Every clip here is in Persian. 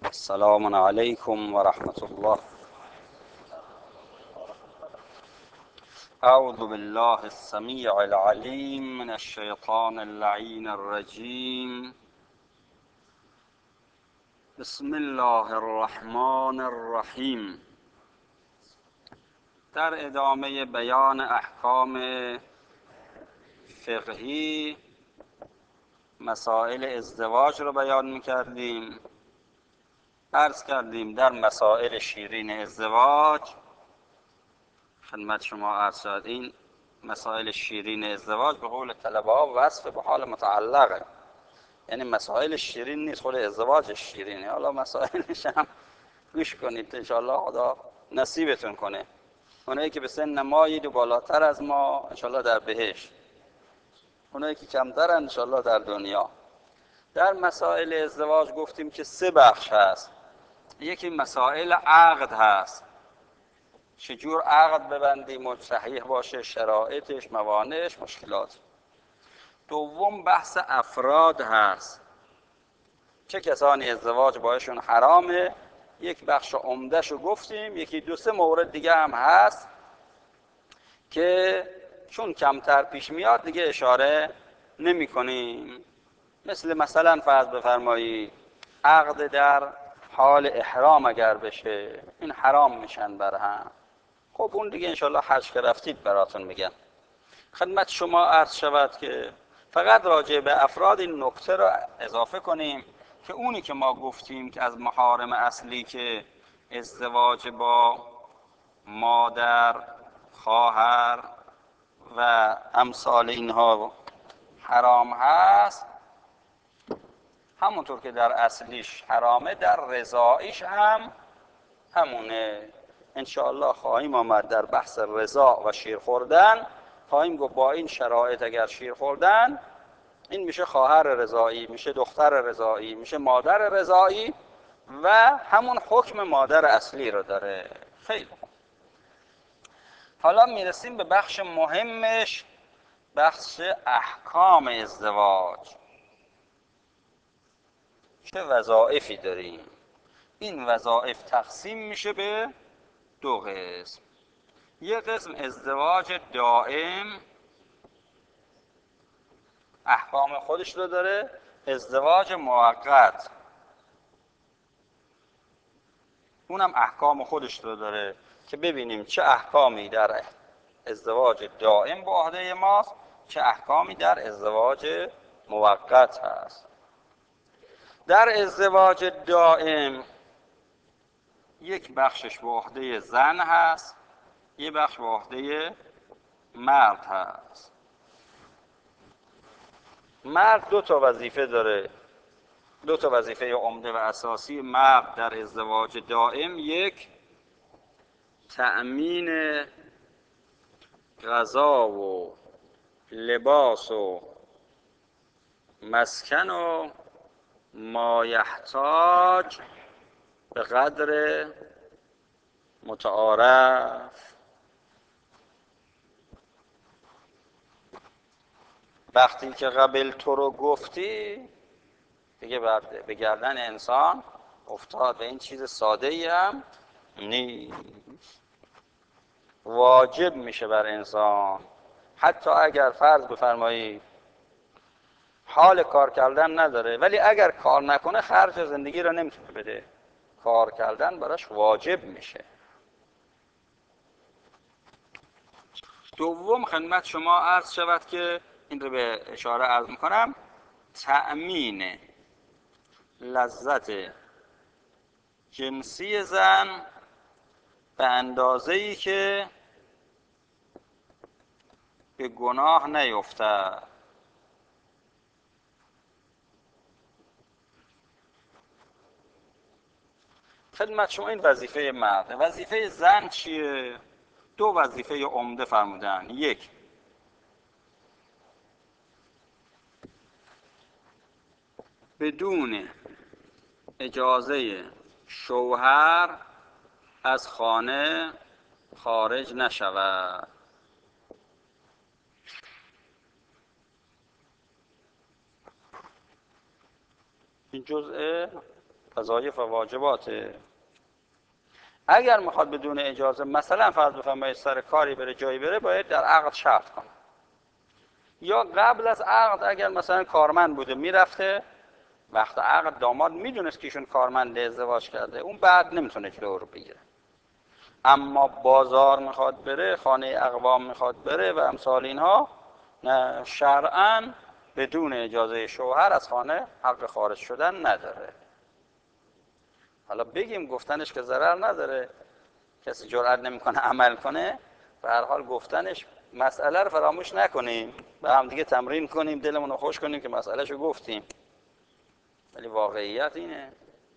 السلام عليكم ورحمة الله. أعوذ بالله السميع العليم من الشيطان اللعين الرجيم. بسم الله الرحمن الرحیم. در ادامه بیان احکام فقهی مسائل ازدواج رو بیان می‌کردیم. عرض کردیم در مسائل شیرین ازدواج خدمت شما عرض شد این مسائل شیرین ازدواج به قول طلبه ها وصف به حال متعلقه، یعنی مسائل شیرین نیست، خود ازدواج شیرینه. حالا مسائلش هم گوش کنید انشاءالله خدا نصیبتون کنه. اونایی که به سن مایید و بالاتر از ما انشاءالله در بهشت، اونایی که کمتر انشاءالله در دنیا. در مسائل ازدواج گفتیم که 3 بخش هست. یکی مسائل عقد هست، چجور عقد ببندیم و صحیح باشه، شرایطش، موانعش، مشکلات. دوم بحث افراد هست، چه کسانی ازدواج باشون حرامه. یک بخش عمدهشو گفتیم. یکی 2-3 مورد دیگه هم هست که چون کمتر پیش میاد دیگه اشاره نمی کنیم. مثلا فرض بفرمایید عقد در حال احرام اگر بشه این حرام میشن بر هم. خب اون دیگه انشالله حج که رفتید براتون میگم. خدمت شما عرض شود که فقط راجع به افراد این نکته رو اضافه کنیم که اونی که ما گفتیم که از محارم اصلی که ازدواج با مادر، خواهر و امثال اینها حرام هست، همونطور که در اصلیش حرامه در رضاییش هم همونه. انشاءالله خواهیم آمد در بحث رضا و شیر خوردن، خواهیم گفت با این شرایط اگر شیر خوردن این میشه خواهر رضایی، میشه دختر رضایی، میشه مادر رضایی و همون حکم مادر اصلی رو داره. خیلی خوب. حالا میرسیم به بخش مهمش، بخش احکام ازدواج. چه وظایفی داریم؟ این وظایف تقسیم میشه به 2 قسم. یک قسم ازدواج دائم احکام خودش رو داره، ازدواج موقت اونم احکام خودش رو داره که ببینیم چه احکامی در ازدواج دائم به عهده ماست، چه احکامی در ازدواج موقت هست. در ازدواج دائم یک بخشش به عهده زن هست، یک بخش به عهده مرد هست. مرد 2 تا وظیفه داره، 2 تا وظیفه عمده و اساسی مرد در ازدواج دائم. یک، تأمین غذا و لباس و مسکن و ما یحتاج به قدر متعارف. وقتی که قبل تو رو گفتی دیگه به گردن انسان افتاد و این چیز ساده ای هم نیست. واجب میشه بر انسان، حتی اگر فرض بفرمایید حال کار کردن نداره ولی اگر کار نکنه خرج زندگی رو نمیتونه بده، کار کردن براش واجب میشه. دوم خدمت شما عرض شود که این رو به اشاره عرض میکنم، تأمین لذت جنسی زن به اندازه‌ای که به گناه نیفتد. خدمت شما این وظیفه مرده. وظیفه زن چیه؟ 2 وظیفه عمده فرمودن. یک، بدون اجازه شوهر از خانه خارج نشود. این جزء وظایف و واجباته. اگر میخواد بدون اجازه مثلا فرض بفرمایید سر کاری بره جایی بره، باید در عقد شرط کنه. یا قبل از عقد اگر مثلا کارمند بوده میرفته، وقت عقد داماد میدونست که ایشون کارمند ازدواج کرده، اون بعد نمیتونه جلو رو بگیره. اما بازار میخواد بره، خانه اقوام میخواد بره و امثال اینها، نه، شرعاً بدون اجازه شوهر از خانه حق خارج شدن نداره. حالا بگیم گفتنش که ضرر نداره، کسی جرئت نمیکنه عمل کنه، به هر حال گفتنش مسئله رو فراموش نکنیم، به هم دیگه تمرین کنیم، دلمون رو خوش کنیم که مسئلهشو گفتیم. ولی واقعیت اینه.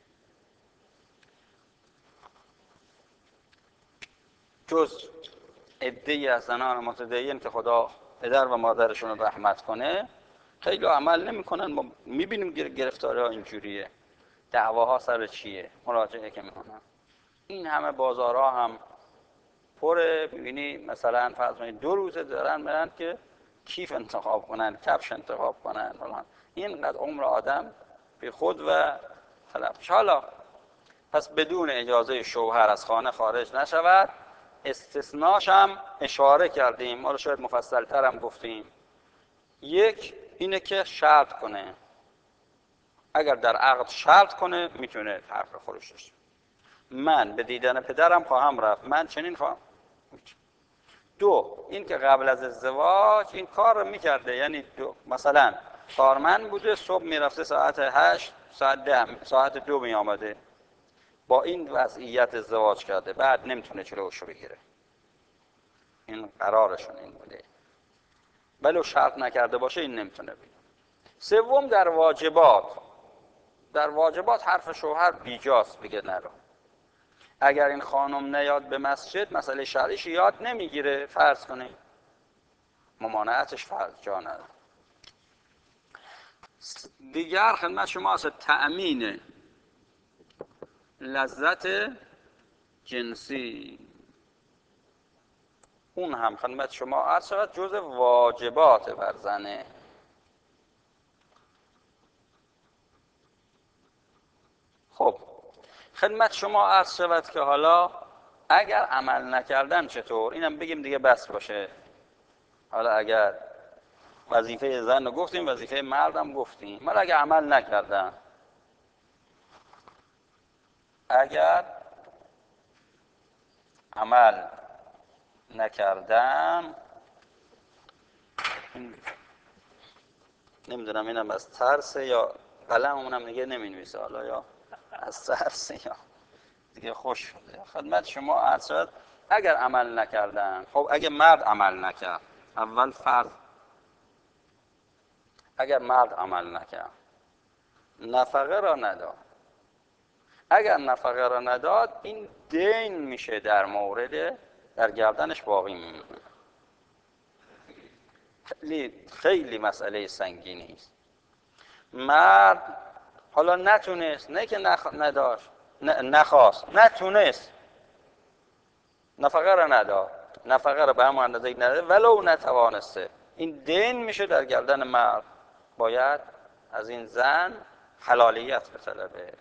جز عده‌ای از زنان متدین که خدا پدر و مادرشون رو رحمت کنه، خیلی عمل نمیکنن. ما میبینیم گرفتاری ها اینجوریه، دعواها سر چیه، مراجعه که میکنن. این همه بازارها هم پره، میبینی مثلا فرض کنید 2 روزه دارن میرن که کیف انتخاب کنن، کفش انتخاب کنن فلان. اینقدر عمر آدم بی خود و تلفش. حالا پس بدون اجازه شوهر از خانه خارج نشود. استثناش هم اشاره کردیم، ما رو شاید مفصل تر هم گفتیم. یک اینه که شرط کنه. اگر در عقد شرط کنه میتونه حق خودش داشته. من به دیدن پدرم خواهم رفت، من چنین خواهم. 2 این که قبل از ازدواج این کار رو میکرده، یعنی مثلا کارمند بوده، صبح میرفته ساعت 8 ساعت 10 ساعت 2 میامده، با این وضعیت ازدواج کرده، بعد نمیتونه جلوشو بگیره. این قرارشون این بوده، ولو شرط نکرده باشه این نمیتونه بگیره. 3 در واجبات. در واجبات حرف شوهر بیجاست، بگه نرو. اگر این خانم نیاد به مسجد، مسئله شرعیش یاد نمیگیره، فرض کنیم ممانعتش فرض جا نداره. دیگر خدمت شما است تأمین لذت جنسی. اون هم خدمت شما عرض شود جز واجبات بر زنه. خب خدمت شما عرض شود که حالا اگر عمل نکردن چطور؟ اینم بگیم دیگه بس باشه. حالا اگر وظیفه زن رو گفتیم، وظیفه مرد هم گفتیم. حالا اگر عمل نکردن، اگر عمل نکردن، نمیدونم اینم از ترس یا قلممونم دیگه نمینویسه، حالا یا از ترس یا دیگه خوش شده. خدمت شما عرض شد اگر عمل نکردن. خب اگر مرد عمل نکرد، اول فرض اگر مرد عمل نکرد، نفقه را نداد. اگر نفقه را نداد، این دین میشه در گردنش باقی میمونه. خیلی مسئله سنگینی است. مرد حالا نتونست، نه که نداشت، نخواست، نتونست، نفقه را نداد، نفقه را به همون اندازه نداده، ولو نتوانسته، این دین میشه در گردن مرد. باید از این زن حلالیت بطلبه.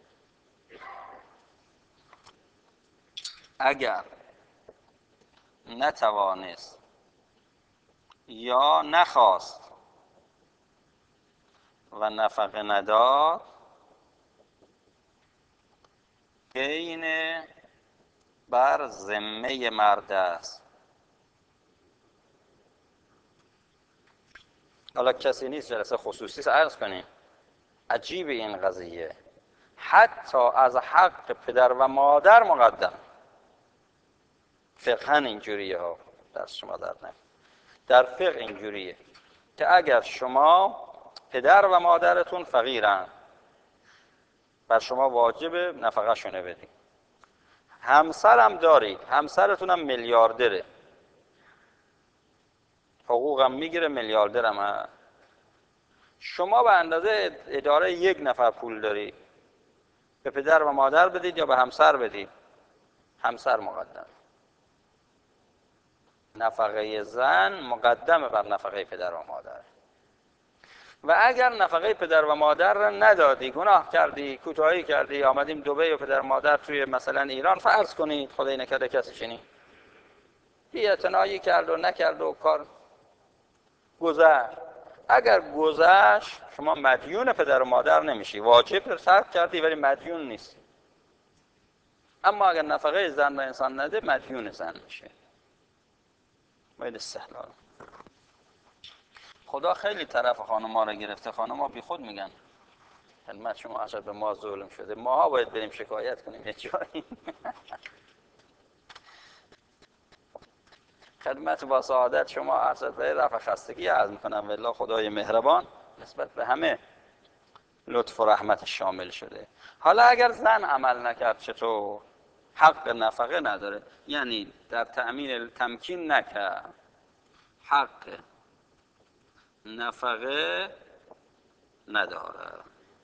اگر نتوانست یا نخواست و نفقه نداد، دین بر ذمه مرد است. حالا کسی نیست جلسه خصوصی عرض کنیم. عجیب این قضیه، حتی از حق پدر و مادر مقدم. فقها اینجوریه ها، درس شما در نکنه. در فقه اینجوریه که اگر شما پدر و مادرتون فقیرن، بر شما واجب نفقه شونه بدید. همسرم دارید، همسرتون هم میلیاردره، حقوقم میگیره، میلیاردرم هست. شما به اندازه اداره 1 نفر پول دارید، به پدر و مادر بدید یا به همسر بدید؟ همسر مقدم. نفقه زن مقدم بر نفقه پدر و مادر. و اگر نفقه پدر و مادر را ندادی، گناه کردی، کوتاهی کردی، آمدیم دبی و پدر و مادر توی مثلا ایران، فرض کنید خدای نکرده کسی چنین بی‌اعتنایی کرد و نکرد و کار گذشت، اگر گذشت شما مدیون پدر و مادر نمیشی، واجب رو ترک کردی ولی مدیون نیستی. اما اگر نفقه زن به انسان نده مدیون زن میشه. باید استحلال. خدا خیلی طرف خانم‌ها رو گرفته، خانم‌ها بی خود میگن خدمت شما عرض به ما ظلم شده، ماها باید بریم شکایت کنیم یه جایی. خدمت با سعادت شما عرض به رفع خستگی عرض میکنم والله خدای مهربان نسبت به همه لطف و رحمت شامل شده. حالا اگر زن عمل نکرد چطور؟ حق نفقه نداره، یعنی در تأمین تمکین نکرد، حق نفقه نداره.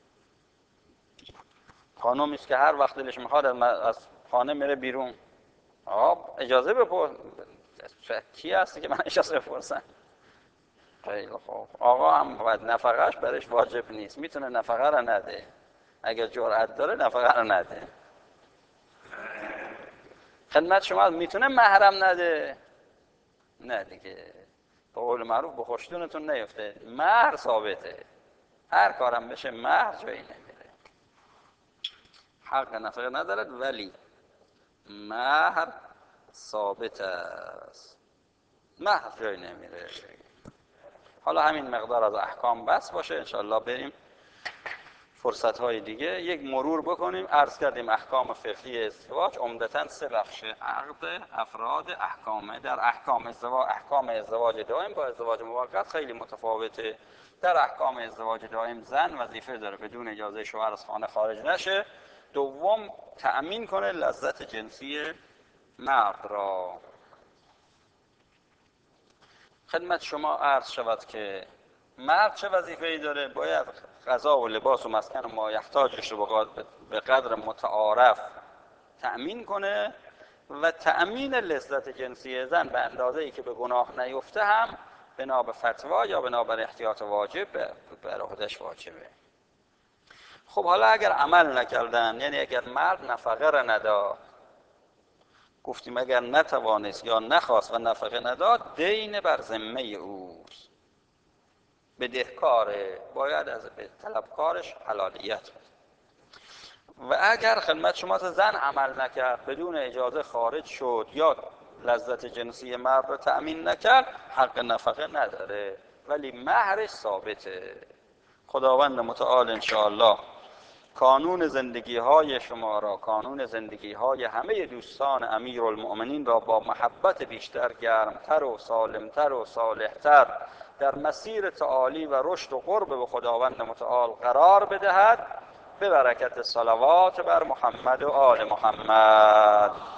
خانومی است که هر وقت دلش میخواد از خانه میره بیرون، اجازه بپرس کی هستی که من اجازه بپرسم؟ خیلی خوب، آقا هم باید نفقهش برش واجب نیست، میتونه نفقه رو نده، اگر جرأت داره نفقه رو نده. خدمت شما میتونه محرم نده، نه دیگه، به قول معروف به خوشتونتون نیفته، مهر ثابته، هر کارم بشه مهر جایی نمیره، حق نفقه ندارد ولی مهر ثابت است، مهر جایی نمیره. حالا همین مقدار از احکام بس باشه، انشاءالله بریم فرصت های دیگه یک مرور بکنیم. عرض کردیم احکام فقهی ازدواج عمدتاً سه بخش: عقد، افراد، احکامه. در احکام ازدواج دائم با ازدواج موقت خیلی متفاوته. در احکام ازدواج دائم زن وظیفه داره بدون اجازه شوهر از خانه خارج نشه، دوم تأمین کنه لذت جنسی مرد را. خدمت شما عرض شود که مرد چه وظیفه‌ای داره؟ باید غذا و لباس و مسکن و ما یحتاجش رو به قدر متعارف تأمین کنه و تأمین لذت جنسی زن به اندازه‌ای که به گناه نیفته هم بنا به فتوا یا بنا بر احتیاط واجب بر عهده‌اش واجبه. خب حالا اگر عمل نکردن، یعنی اگر مرد نفقه را نداد، گفتیم اگر نتوانست یا نخواست و نفقه نداد، دین بر ذمه اوست، بدهکاره، باید از طلبکارش حلالیت بده. و اگر خدمت شما زن عمل نکرد، بدون اجازه خارج شد یا لذت جنسی مرد را تأمین نکرد، حق نفقه نداره ولی مهرش ثابته. خداوند متعال انشاءالله کانون زندگی های شما را، کانون زندگی های همه دوستان امیرالمؤمنین را با محبت بیشتر، گرمتر و سالمتر و صالحتر در مسیر تعالی و رشد و قرب به خداوند متعال قرار بدهد، به برکت صلوات بر محمد و آل محمد.